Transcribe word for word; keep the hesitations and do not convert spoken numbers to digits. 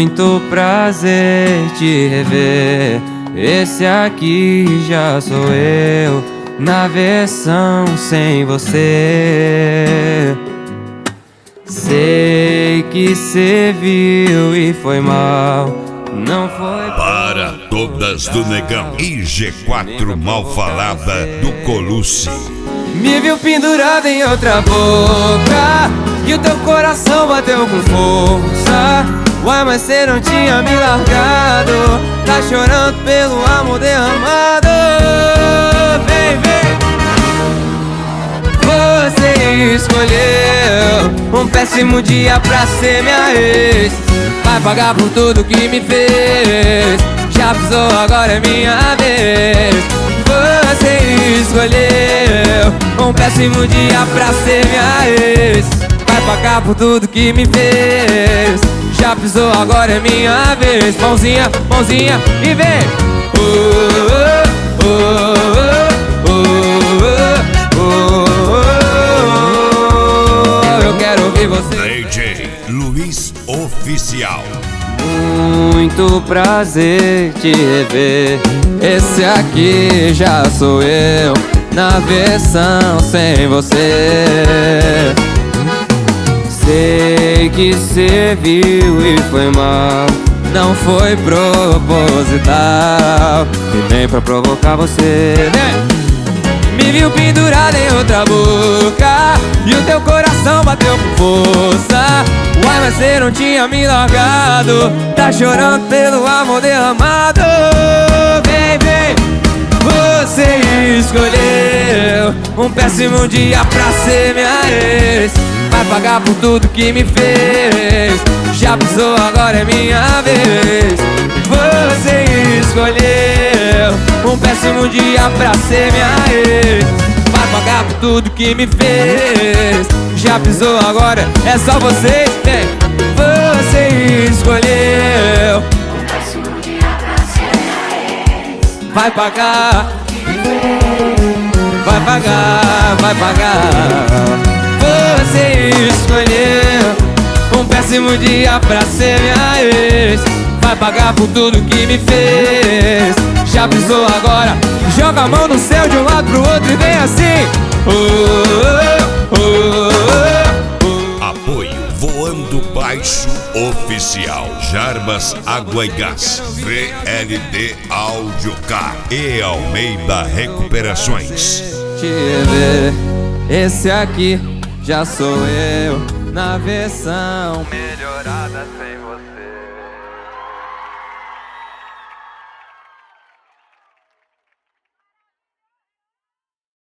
Muito prazer te rever. Esse aqui já sou eu, na versão sem você. Sei que cê viu e foi mal, não foi para todas do Negão e G quatro mal falada do Colucci. Me viu pendurado em outra boca e o teu coração bateu com força. Uai, mas cê não tinha me largado, tá chorando pelo amor derramado. Vem, vem. Você escolheu um péssimo dia pra ser minha ex. Vai pagar por tudo que me fez. Já pisou, agora é minha vez. Você escolheu um péssimo dia pra ser minha ex. Vai pagar por tudo que me fez. Já pisou, agora é minha vez. Mãozinha, mãozinha e vem. Oh, oh, oh, oh, oh, oh. Eu quero ouvir você. D J Luiz Oficial. Muito prazer te rever. Esse aqui já sou eu, na versão sem você. Sei que cê viu e foi mal, não foi proposital e nem pra provocar você, né? Me viu pendurado em outra boca e o teu coração bateu com força. Uai, mas cê não tinha me largado, tá chorando pelo amor derramado. Vem, vem. Você escolheu um péssimo dia pra ser minha ex. Vai pagar por tudo que me fez. Já pisou, agora é minha vez. Você escolheu um péssimo dia pra ser minha ex. Vai pagar por tudo que me fez. Já pisou, agora é só você. Vem. Você escolheu um péssimo dia pra ser minha ex. Vai pagar, vai pagar, vai pagar. Você escolheu um péssimo dia pra ser minha ex. Vai pagar por tudo que me fez. Já pisou, agora joga a mão no céu de um lado pro outro e vem assim. Oh, oh, oh, oh. Apoio Voando Baixo Oficial, Jarbas Água e Gás, V L D Audiocar e Almeida Recuperações. Te rever, esse aqui já sou eu, na versão melhorada sem